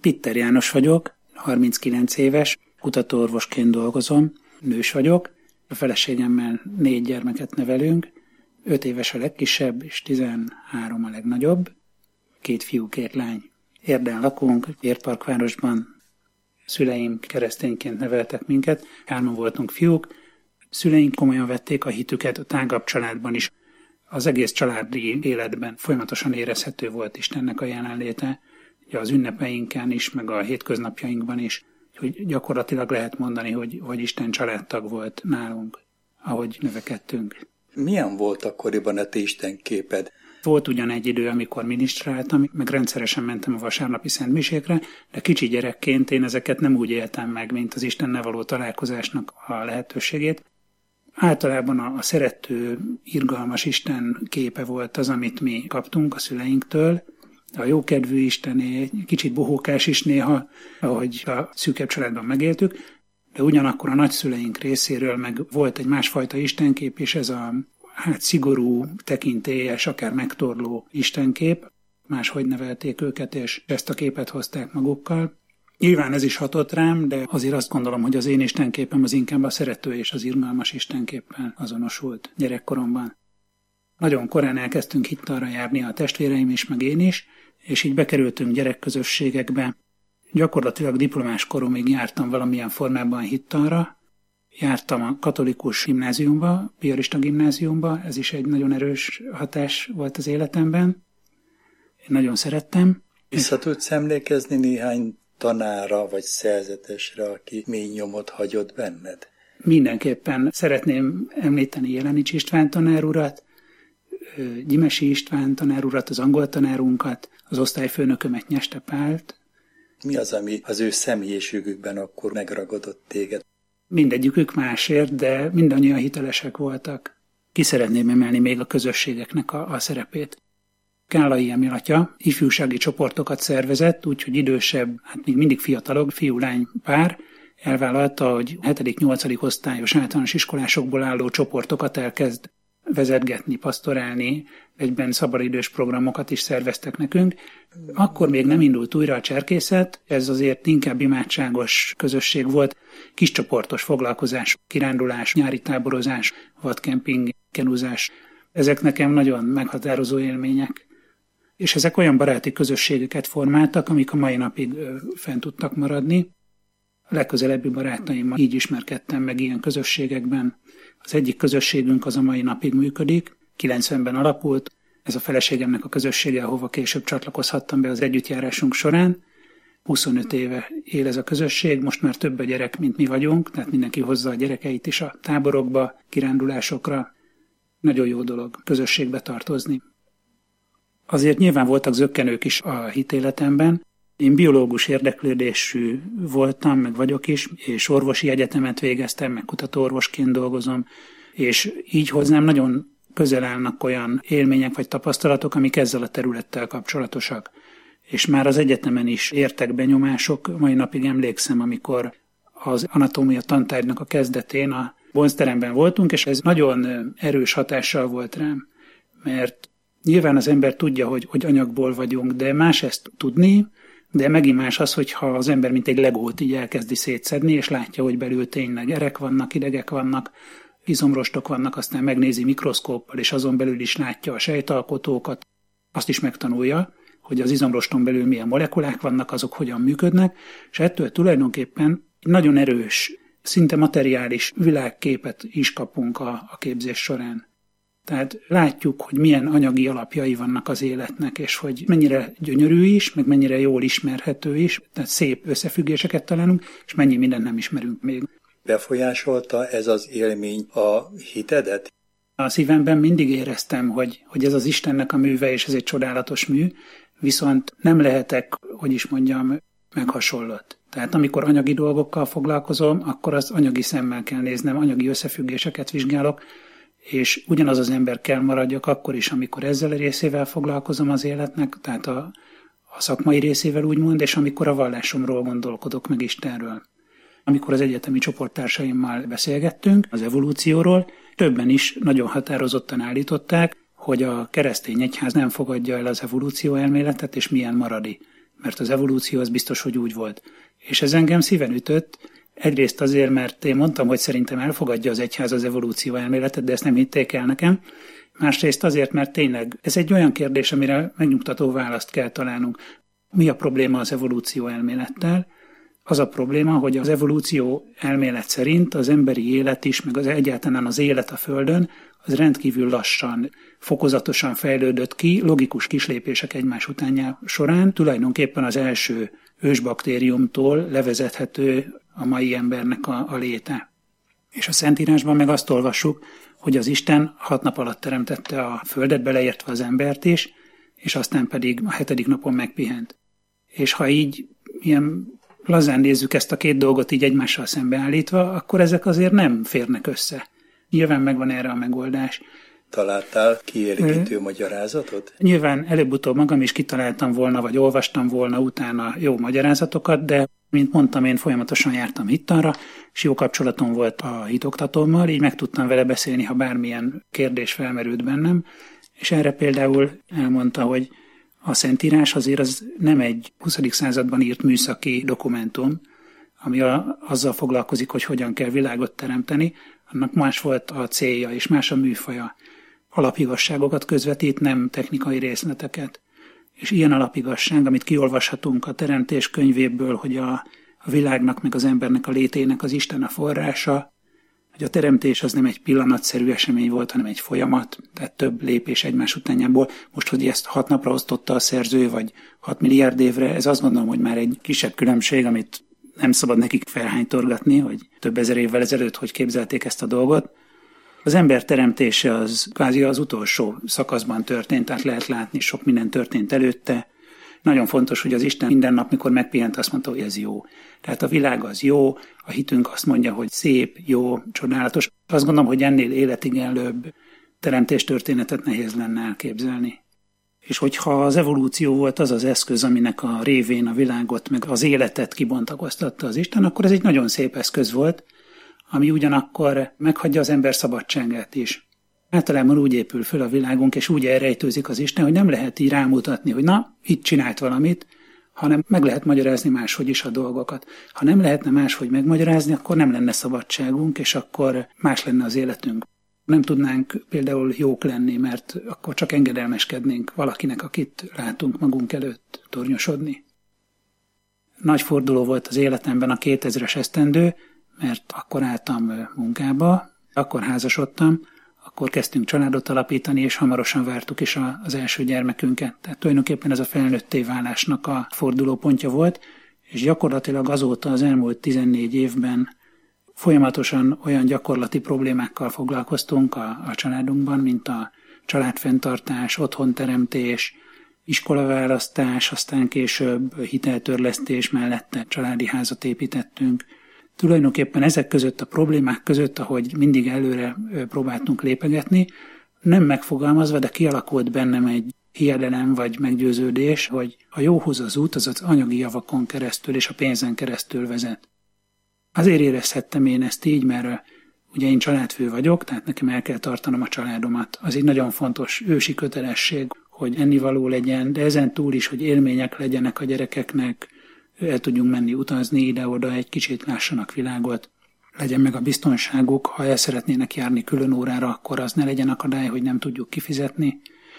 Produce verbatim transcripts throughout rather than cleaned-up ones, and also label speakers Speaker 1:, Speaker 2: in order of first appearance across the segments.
Speaker 1: Pitter János vagyok, harminckilenc éves, kutatóorvosként dolgozom, nős vagyok, a feleségemmel négy gyermeket nevelünk, öt éves a legkisebb, és tizenhárom a legnagyobb, két fiú, két lány. Érden lakunk, Érparkvárosban, szüleim keresztényként neveltek minket, hárman voltunk fiúk, szüleink komolyan vették a hitüket a tágabb családban is. Az egész családi életben folyamatosan érezhető volt Istennek a jelenléte, az ünnepeinken is, meg a hétköznapjainkban is, hogy gyakorlatilag lehet mondani, hogy, hogy Isten családtag volt nálunk, ahogy növekedtünk.
Speaker 2: Milyen volt akkoriban a te istenképed?
Speaker 1: Volt ugyan egy idő, amikor minisztráltam, meg rendszeresen mentem a vasárnapi szentmisékre, de kicsi gyerekként én ezeket nem úgy éltem meg, mint az Istennel való találkozásnak a lehetőségét. Általában a, a szerető, irgalmas Isten képe volt az, amit mi kaptunk a szüleinktől. A jókedvű Istené, kicsit bohókás is néha, ahogy a szűkebb családban megéltük, de ugyanakkor a nagyszüleink részéről meg volt egy másfajta istenkép, és ez a hát szigorú, tekintélyes, akár megtorló istenkép. Máshogy nevelték őket, és ezt a képet hozták magukkal. Nyilván ez is hatott rám, de azért azt gondolom, hogy az én istenképem az inkább a szerető és az irgalmas istenképpel azonosult gyerekkoromban. Nagyon korán elkezdtünk hittalra járni a testvéreim is, meg én is, és így bekerültünk gyerekközösségekbe. Gyakorlatilag diplomás koromig jártam valamilyen formában hittalra. Jártam a katolikus gimnáziumba, piarista gimnáziumba, ez is egy nagyon erős hatás volt az életemben. Én nagyon szerettem.
Speaker 2: Vissza tudsz emlékezni néhány tanára vagy szerzetesre, aki mély nyomot hagyott benned?
Speaker 1: Mindenképpen szeretném említeni Jelenics István tanár urat, Gyimesi István tanár urat, az angol tanárunkat, az osztályfőnökömet, Nyeste Pált.
Speaker 2: Mi az, ami az ő személyiségükben akkor megragadott téged?
Speaker 1: Mindegyikük másért, de mindannyian hitelesek voltak. Ki szeretném emelni még a közösségeknek a, a szerepét. Kállai Emil atya ifjúsági csoportokat szervezett, úgyhogy idősebb, hát még mindig fiatalok, fiú-lány pár, elvállalta, hogy hetedik-nyolcadik osztályos általános iskolásokból álló csoportokat elkezd vezetgetni, pasztorálni, egyben szabadidős programokat is szerveztek nekünk. Akkor még nem indult újra a cserkészet, ez azért inkább imádságos közösség volt, kiscsoportos foglalkozás, kirándulás, nyári táborozás, vadkemping, kenuzás. Ezek nekem nagyon meghatározó élmények. És ezek olyan baráti közösségeket formáltak, amik a mai napig fent tudtak maradni. A legközelebbi barátaimmal így ismerkedtem meg ilyen közösségekben. Az egyik közösségünk az a mai napig működik, kilencvenben alapult, ez a feleségemnek a közössége, ahova később csatlakozhattam be az együttjárásunk során. huszonöt éve él ez a közösség, most már több a gyerek, mint mi vagyunk, tehát mindenki hozza a gyerekeit is a táborokba, kirándulásokra. Nagyon jó dolog közösségbe tartozni. Azért nyilván voltak zökkenők is a hitéletemben. Én biológus érdeklődésű voltam, meg vagyok is, és orvosi egyetemet végeztem, meg kutatóorvosként dolgozom, és így hozzám nagyon közel állnak olyan élmények vagy tapasztalatok, amik ezzel a területtel kapcsolatosak. És már az egyetemen is értek benyomások, mai napig emlékszem, amikor az anatómia tantárgynak a kezdetén a bonzteremben voltunk, és ez nagyon erős hatással volt rám, mert nyilván az ember tudja, hogy, hogy anyagból vagyunk, de más ezt tudni, de megint más az, hogyha az ember mint egy legót így elkezdi szétszedni, és látja, hogy belül tényleg erek vannak, idegek vannak, izomrostok vannak, aztán megnézi mikroszkóppal, és azon belül is látja a sejtalkotókat, azt is megtanulja, hogy az izomroston belül milyen molekulák vannak, azok hogyan működnek, és ettől tulajdonképpen nagyon erős, szinte materiális világképet is kapunk a, a képzés során. Tehát látjuk, hogy milyen anyagi alapjai vannak az életnek, és hogy mennyire gyönyörű is, meg mennyire jól ismerhető is, tehát szép összefüggéseket találunk, és mennyi mindent nem ismerünk még.
Speaker 2: Befolyásolta ez az élmény a hitedet?
Speaker 1: A szívemben mindig éreztem, hogy, hogy ez az Istennek a műve, és ez egy csodálatos mű, viszont nem lehetek, hogy is mondjam, meghasonlott. Tehát amikor anyagi dolgokkal foglalkozom, akkor az anyagi szemmel kell néznem, anyagi összefüggéseket vizsgálok, és ugyanaz az ember kell maradjak akkor is, amikor ezzel a részével foglalkozom az életnek, tehát a, a szakmai részével úgymond, és amikor a vallásomról gondolkodok meg Istenről. Amikor az egyetemi csoporttársaimmal beszélgettünk az evolúcióról, többen is nagyon határozottan állították, hogy a keresztény egyház nem fogadja el az evolúció elméletet, és milyen maradi. mert az evolúció az biztos, hogy úgy volt. És ez engem szíven ütött, egyrészt azért, mert én mondtam, hogy szerintem elfogadja az egyház az evolúció elméletet, de ezt nem hitték el nekem. Másrészt azért, mert tényleg ez egy olyan kérdés, amire megnyugtató választ kell találnunk. Mi a probléma az evolúció elmélettel? Az a probléma, hogy az evolúció elmélet szerint az emberi élet is, meg az egyáltalán az élet a Földön, az rendkívül lassan, fokozatosan fejlődött ki, logikus kislépések egymás utánjá során, tulajdonképpen az első ősbaktériumtól levezethető a mai embernek a, a léte. És a Szentírásban meg azt olvassuk, hogy az Isten hat nap alatt teremtette a Földet, beleértve az embert is, és aztán pedig a hetedik napon megpihent. És ha így ilyen lazán nézzük ezt a két dolgot így egymással szembeállítva, akkor ezek azért nem férnek össze. Nyilván megvan erre a megoldás.
Speaker 2: Találtál kielégítő magyarázatot?
Speaker 1: Nyilván előbb-utóbb magam is kitaláltam volna, vagy olvastam volna utána jó magyarázatokat, de mint mondtam, én folyamatosan jártam hittanra, és jó kapcsolatom volt a hitoktatómmal, így meg tudtam vele beszélni, ha bármilyen kérdés felmerült bennem, és erre például elmondta, hogy a Szentírás azért az nem egy huszadik században írt műszaki dokumentum, ami a, azzal foglalkozik, hogy hogyan kell világot teremteni, annak más volt a célja és más a műfaja. Alapigazságokat közvetít, nem technikai részleteket. És ilyen alapigazság, amit kiolvashatunk a Teremtés könyvéből, hogy a, a világnak meg az embernek a létének az Isten a forrása, hogy a teremtés az nem egy pillanatszerű esemény volt, hanem egy folyamat, tehát több lépés egymás utánjából. Most, hogy ezt hat napra osztotta a szerző, vagy hat milliárd évre, ez azt gondolom, hogy már egy kisebb különbség, amit nem szabad nekik felhánytorgatni, hogy több ezer évvel ezelőtt hogy képzelték ezt a dolgot. Az ember teremtése az kvázi az utolsó szakaszban történt, tehát lehet látni, sok minden történt előtte. Nagyon fontos, hogy az Isten minden nap, mikor megpihent, azt mondta, hogy ez jó. Tehát a világ az jó, a hitünk azt mondja, hogy szép, jó, csodálatos. Azt gondolom, hogy ennél életigenlőbb teremtéstörténetet nehéz lenne elképzelni. És hogyha az evolúció volt az az eszköz, aminek a révén a világot, meg az életet kibontakoztatta az Isten, akkor ez egy nagyon szép eszköz volt, ami ugyanakkor meghagyja az ember szabadságát is. Általában úgy épül föl a világunk, és úgy elrejtőzik az Isten, hogy nem lehet így rámutatni, hogy na, itt csinált valamit, hanem meg lehet magyarázni máshogy is a dolgokat. Ha nem lehetne máshogy megmagyarázni, akkor nem lenne szabadságunk, és akkor más lenne az életünk. Nem tudnánk például jók lenni, mert akkor csak engedelmeskednénk valakinek, akit látunk magunk előtt tornyosodni. Nagy forduló volt az életemben a kétezres esztendő, mert akkor álltam munkába, akkor házasodtam, akkor kezdtünk családot alapítani, és hamarosan vártuk is az első gyermekünket. Tehát tulajdonképpen ez a felnőtté válásnak a fordulópontja volt, és gyakorlatilag azóta az elmúlt tizennégy évben folyamatosan olyan gyakorlati problémákkal foglalkoztunk a, a családunkban, mint a családfenntartás, otthonteremtés, iskolaválasztás, aztán később hiteltörlesztés mellette családi házat építettünk. Tulajdonképpen ezek között a problémák között, ahogy mindig előre próbáltunk lépegetni, nem megfogalmazva, de kialakult bennem egy hiedelem vagy meggyőződés, hogy a jóhoz az út az az anyagi javakon keresztül és a pénzen keresztül vezet. Azért érezhettem én ezt így, mert ugye én családfő vagyok, tehát nekem el kell tartanom a családomat. Az egy nagyon fontos ősi kötelesség, hogy ennivaló legyen, de ezen túl is, hogy élmények legyenek a gyerekeknek, el tudjunk menni utazni ide-oda, egy kicsit lássanak világot, legyen meg a biztonságuk, ha el szeretnének járni külön órára, akkor az ne legyen akadály, hogy nem tudjuk kifizetni.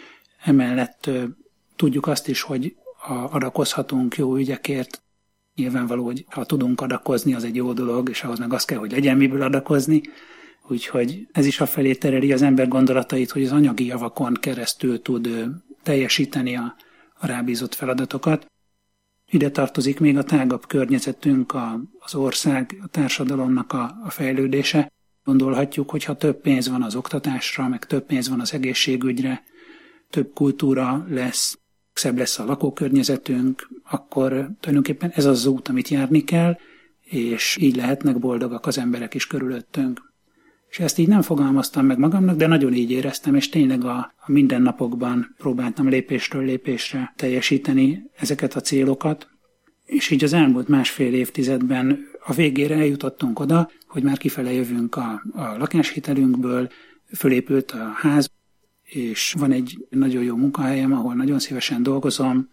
Speaker 1: Emellett tudjuk azt is, hogy adakozhatunk jó ügyekért. Nyilvánvaló, hogy ha tudunk adakozni, az egy jó dolog, és ahhoz meg az kell, hogy legyen miből adakozni. Úgyhogy ez is afelé tereli az ember gondolatait, hogy az anyagi javakon keresztül tud teljesíteni a, a rábízott feladatokat. Ide tartozik még a tágabb környezetünk, a, az ország, a társadalomnak a, a fejlődése. Gondolhatjuk, hogy ha több pénz van az oktatásra, meg több pénz van az egészségügyre, több kultúra lesz, szebb lesz a lakókörnyezetünk, akkor tulajdonképpen ez az út, amit járni kell, és így lehetnek boldogak az emberek is körülöttünk. És ezt így nem fogalmaztam meg magamnak, de nagyon így éreztem, és tényleg a, a mindennapokban próbáltam lépésről lépésre teljesíteni ezeket a célokat, és így az elmúlt másfél évtizedben a végére eljutottunk oda, hogy már kifele jövünk a, a lakáshitelünkből, fölépült a ház, és van egy nagyon jó munkahelyem, ahol nagyon szívesen dolgozom,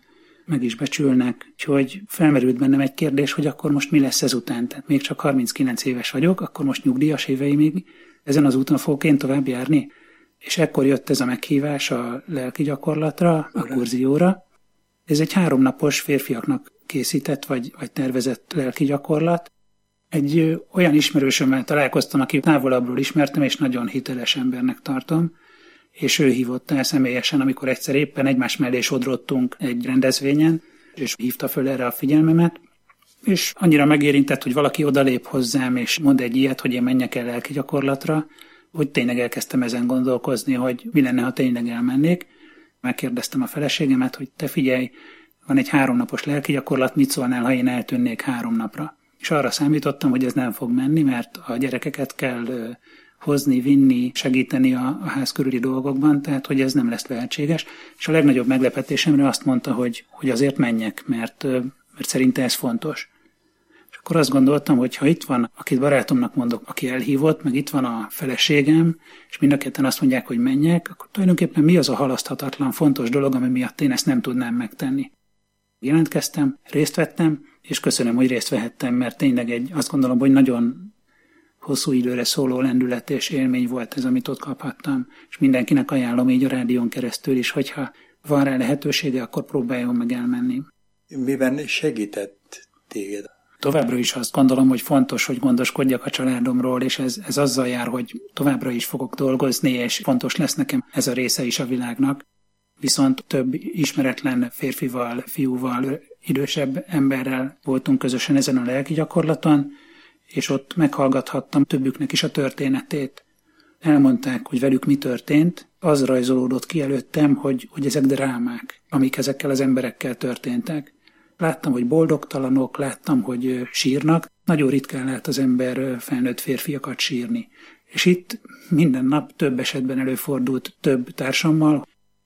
Speaker 1: meg is becsülnek, úgyhogy felmerült bennem egy kérdés, hogy akkor most mi lesz ezután. Tehát még csak harminckilenc éves vagyok, akkor most nyugdíjas éveimig ezen az úton fogok én tovább járni. És ekkor jött ez a meghívás a lelki gyakorlatra, a kurzióra. Ez egy háromnapos férfiaknak készített vagy, vagy tervezett lelki gyakorlat. Egy ö, olyan ismerősömmel találkoztam, aki távolabbról ismertem, és nagyon hiteles embernek tartom, és ő hívott el személyesen, amikor egyszer éppen egymás mellé sodrottunk egy rendezvényen, és hívta föl erre a figyelmemet, és annyira megérintett, hogy valaki odalép hozzám, és mond egy ilyet, hogy én menjek el lelki gyakorlatra, hogy tényleg elkezdtem ezen gondolkozni, hogy mi lenne, ha tényleg elmennék. Megkérdeztem a feleségemet, hogy te figyelj, van egy háromnapos lelki gyakorlat, mit szólnál, ha én eltűnnék három napra? És arra számítottam, hogy ez nem fog menni, mert a gyerekeket kell hozni, vinni, segíteni a, a ház körüli dolgokban, tehát hogy ez nem lesz lehetséges. És a legnagyobb meglepetésemre azt mondta, hogy, hogy azért menjek, mert, mert szerinte ez fontos. És akkor azt gondoltam, hogy ha itt van, akit barátomnak mondok, aki elhívott, meg itt van a feleségem, és mind a ketten azt mondják, hogy menjek, akkor tulajdonképpen mi az a halaszthatatlan, fontos dolog, ami miatt én ezt nem tudnám megtenni. Jelentkeztem, részt vettem, és köszönöm, hogy részt vehettem, mert tényleg egy, azt gondolom, hogy nagyon hosszú időre szóló lendület és élmény volt ez, amit ott kaphattam, és mindenkinek ajánlom így a rádión keresztül is, hogyha van rá lehetősége, akkor próbáljon meg elmenni.
Speaker 2: Miben segített téged?
Speaker 1: Továbbra is azt gondolom, hogy fontos, hogy gondoskodjak a családomról, és ez, ez azzal jár, hogy továbbra is fogok dolgozni, és fontos lesz nekem ez a része is a világnak. Viszont több ismeretlen férfival, fiúval, idősebb emberrel voltunk közösen ezen a lelki gyakorlaton, és ott meghallgathattam többüknek is a történetét. Elmondták, hogy velük mi történt, az rajzolódott ki előttem, hogy, hogy ezek drámák, amik ezekkel az emberekkel történtek. Láttam, hogy boldogtalanok, láttam, hogy sírnak. Nagyon ritkán lát az ember felnőtt férfiakat sírni. És itt minden nap több esetben előfordult több társammal.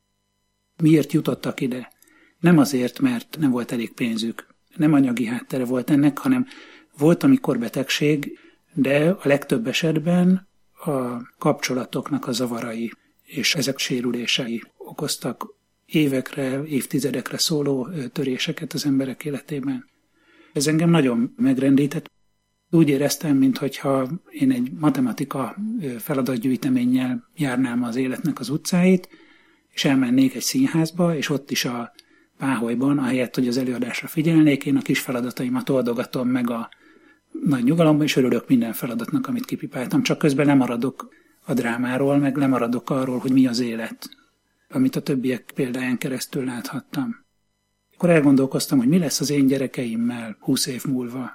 Speaker 1: Miért jutottak ide? Nem azért, mert nem volt elég pénzük. Nem anyagi háttere volt ennek, hanem volt, amikor betegség, de a legtöbb esetben a kapcsolatoknak a zavarai és ezek sérülései okoztak évekre, évtizedekre szóló töréseket az emberek életében. Ez engem nagyon megrendített. Úgy éreztem, mintha én egy matematika feladatgyűjteménnyel járnám az életnek az utcáit, és elmennék egy színházba, és ott is a páholyban, ahelyett, hogy az előadásra figyelnék, én a kis feladataimat oldogatom meg a nagy nyugalomban, és örülök minden feladatnak, amit kipipáltam, csak közben lemaradok a drámáról, meg lemaradok arról, hogy mi az élet, amit a többiek példáján keresztül láthattam. Akkor elgondolkoztam, hogy mi lesz az én gyerekeimmel húsz év múlva,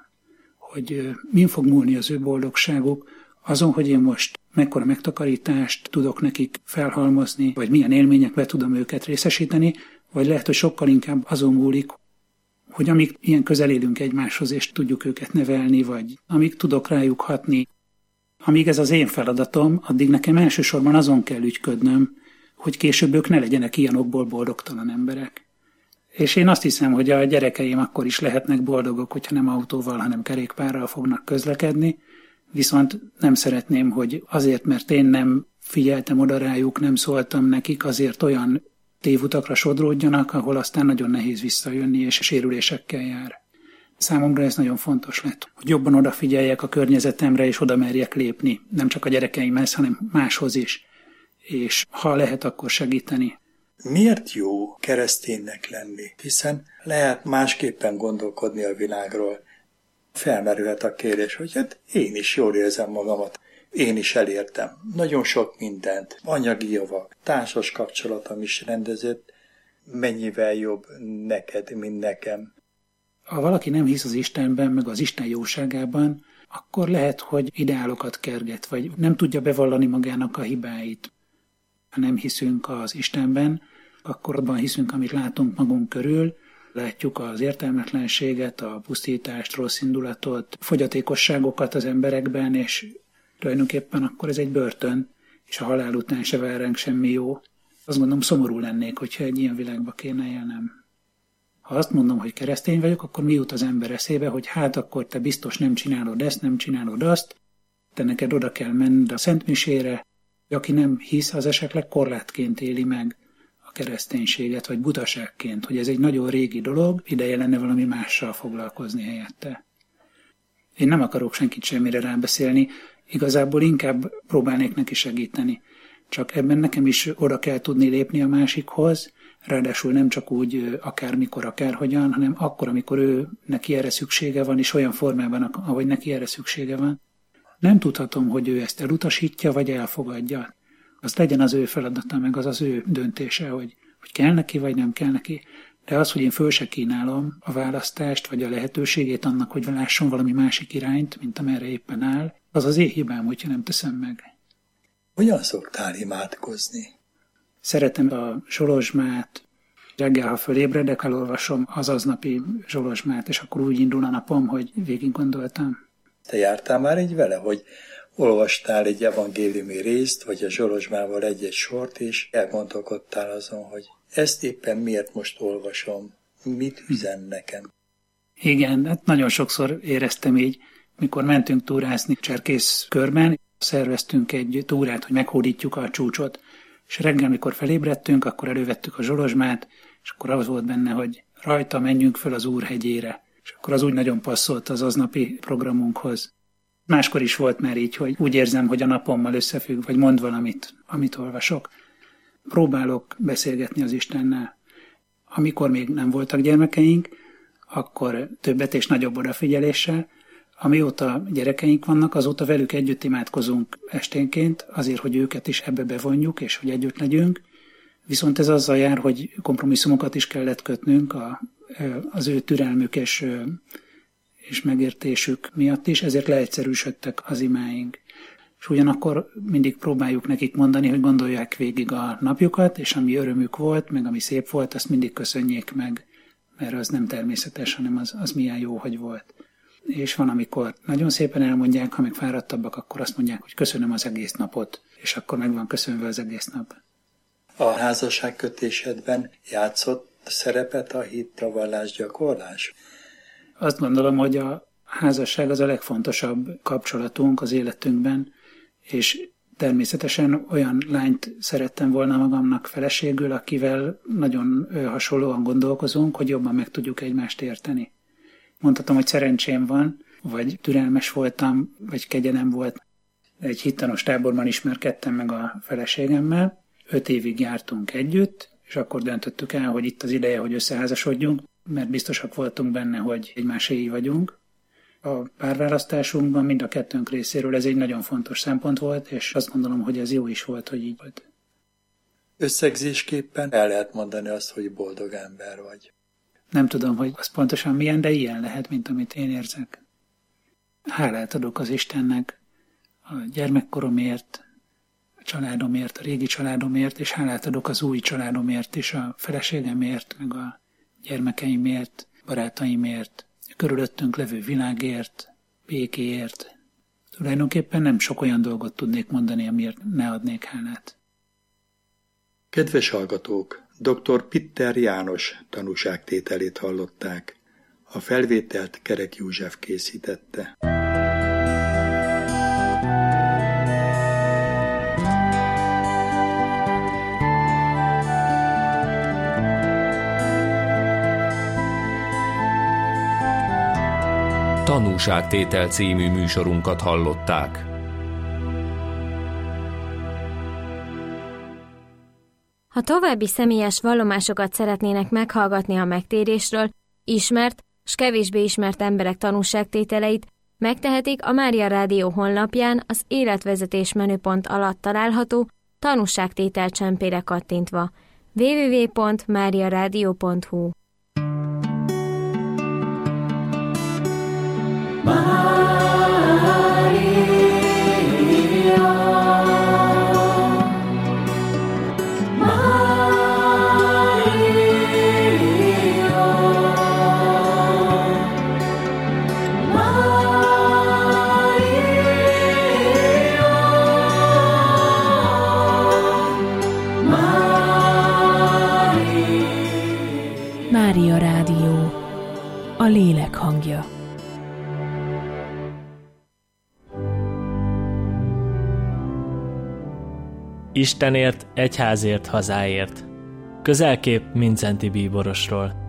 Speaker 1: hogy min fog múlni az ő boldogságuk, azon, hogy én most mekkora megtakarítást tudok nekik felhalmozni, vagy milyen élményekbe tudom őket részesíteni, vagy lehet, hogy sokkal inkább azon múlik, hogy amíg ilyen közel élünk egymáshoz, és tudjuk őket nevelni, vagy amíg tudok rájuk hatni, amíg ez az én feladatom, addig nekem elsősorban azon kell ügyködnöm, hogy később ők ne legyenek ilyen okból boldogtalan emberek. És én azt hiszem, hogy a gyerekeim akkor is lehetnek boldogok, hogyha nem autóval, hanem kerékpárral fognak közlekedni, viszont nem szeretném, hogy azért, mert én nem figyeltem oda rájuk, nem szóltam nekik, azért olyan tévutakra sodródjanak, ahol aztán nagyon nehéz visszajönni, és sérülésekkel jár. Számomra ez nagyon fontos lett, hogy jobban odafigyeljek a környezetemre, és oda merjek lépni, nem csak a gyerekeimhez, hanem máshoz is, és ha lehet, akkor segíteni.
Speaker 2: Miért jó kereszténynek lenni? Hiszen lehet másképpen gondolkodni a világról. Felmerülhet a kérdés, hogy hát én is jól érzem magamat. Én is elértem. Nagyon sok mindent. Anyagi javak, társas kapcsolatom is rendezett. Mennyivel jobb neked, mint nekem.
Speaker 1: Ha valaki nem hisz az Istenben, meg az Isten jóságában, akkor lehet, hogy ideálokat kerget, vagy nem tudja bevallani magának a hibáit. Ha nem hiszünk az Istenben, akkor abban hiszünk, amit látunk magunk körül, látjuk az értelmetlenséget, a pusztítást, rossz indulatot, fogyatékosságokat az emberekben, és tulajdonképpen akkor ez egy börtön, és a halál után se vár ránk semmi jó. Azt gondolom, szomorú lennék, hogyha egy ilyen világba kéne élnem. Ha azt mondom, hogy keresztény vagyok, akkor mi jut az ember eszébe, hogy hát akkor te biztos nem csinálod ezt, nem csinálod azt, te neked oda kell menned a szentmisére, aki nem hisz, az esetleg korlátként éli meg a kereszténységet, vagy butaságként, hogy ez egy nagyon régi dolog, ideje lenne valami mással foglalkozni helyette. Én nem akarok senkit semmire rábeszélni, igazából inkább próbálnék neki segíteni. Csak ebben nekem is oda kell tudni lépni a másikhoz, ráadásul nem csak úgy akármikor, akárhogyan, hanem akkor, amikor ő neki erre szüksége van, és olyan formában, ahogy neki erre szüksége van. Nem tudhatom, hogy ő ezt elutasítja, vagy elfogadja. Az legyen az ő feladata, meg az az ő döntése, hogy, hogy kell neki, vagy nem kell neki. De az, hogy én föl se kínálom a választást, vagy a lehetőségét annak, hogy lásson valami másik irányt, mint amerre éppen áll, az az én hibám, hogyha nem teszem meg.
Speaker 2: Hogyan szoktál imádkozni?
Speaker 1: Szeretem a zsolozsmát. Reggel, ha fölébredek, elolvasom az aznapi zsolozsmát, és akkor úgy indul a napom, hogy végig gondoltam.
Speaker 2: Te jártál már így vele, hogy olvastál egy evangéliumi részt, vagy a zsolozsmával egy-egy sort, és elgondolkodtál azon, hogy ezt éppen miért most olvasom, mit üzen nekem?
Speaker 1: Igen, hát nagyon sokszor éreztem így, mikor mentünk túrázni Cserkész körben, szerveztünk egy túrát, hogy meghódítjuk a csúcsot, és reggel, amikor felébredtünk, akkor elővettük a zsolozsmát, és akkor az volt benne, hogy rajta menjünk föl az Úr hegyére. És akkor az úgy nagyon passzolt az aznapi programunkhoz. Máskor is volt már így, hogy úgy érzem, hogy a napommal összefügg, vagy mond valamit, amit olvasok. Próbálok beszélgetni az Istennel. Amikor még nem voltak gyermekeink, akkor többet és nagyobb odafigyeléssel. Amióta gyerekeink vannak, azóta velük együtt imádkozunk esténként, azért, hogy őket is ebbe bevonjuk, és hogy együtt legyünk. Viszont ez azzal jár, hogy kompromisszumokat is kellett kötnünk a, az ő türelmük és, és megértésük miatt is, ezért leegyszerűsödtek az imáink. És ugyanakkor mindig próbáljuk nekik mondani, hogy gondolják végig a napjukat, és ami örömük volt, meg ami szép volt, azt mindig köszönjék meg, mert az nem természetes, hanem az, az milyen jó, hogy volt. És van, amikor nagyon szépen elmondják, ha meg fáradtabbak, akkor azt mondják, hogy köszönöm az egész napot, és akkor meg van köszönve az egész nap.
Speaker 2: A házasságkötésedben játszott szerepet a hit, a vallásgyakorlás?
Speaker 1: Azt gondolom, hogy a házasság az a legfontosabb kapcsolatunk az életünkben, és természetesen olyan lányt szerettem volna magamnak feleségül, akivel nagyon hasonlóan gondolkozunk, hogy jobban meg tudjuk egymást érteni. Mondhatom, hogy szerencsém van, vagy türelmes voltam, vagy kegyenem volt. Egy hittanos táborban ismerkedtem meg a feleségemmel, öt évig jártunk együtt, és akkor döntöttük el, hogy itt az ideje, hogy összeházasodjunk, mert biztosak voltunk benne, hogy egymáséi vagyunk. A párválasztásunkban mind a kettőnk részéről ez egy nagyon fontos szempont volt, és azt gondolom, hogy ez jó is volt, hogy így volt.
Speaker 2: Összegzésképpen el lehet mondani azt, hogy boldog ember vagy.
Speaker 1: Nem tudom, hogy az pontosan milyen, de ilyen lehet, mint amit én érzek. Hálát adok az Istennek a gyermekkoromért, a családomért, a régi családomért, és hálát adok az új családomért is, a feleségemért, meg a gyermekeimért, barátaimért, a körülöttünk levő világért, békéért. Tulajdonképpen nem sok olyan dolgot tudnék mondani, amiért ne adnék hálát.
Speaker 2: Kedves hallgatók! doktor Pitter János tanúságtételét hallották. A felvételt Kerek József készítette.
Speaker 3: Tanúságtétel című műsorunkat hallották.
Speaker 4: Ha további személyes vallomásokat szeretnének meghallgatni a megtérésről, ismert s kevésbé ismert emberek tanúságtételeit, megtehetik a Mária Rádió honlapján az életvezetés menüpont alatt található tanúságtétel csempére kattintva. double-u double-u double-u pont mária rádió pont hu
Speaker 5: Mária Rádió, a lélek hangja. Istenért, egyházért, hazáért.
Speaker 6: Közelkép Mincenti bíborosról.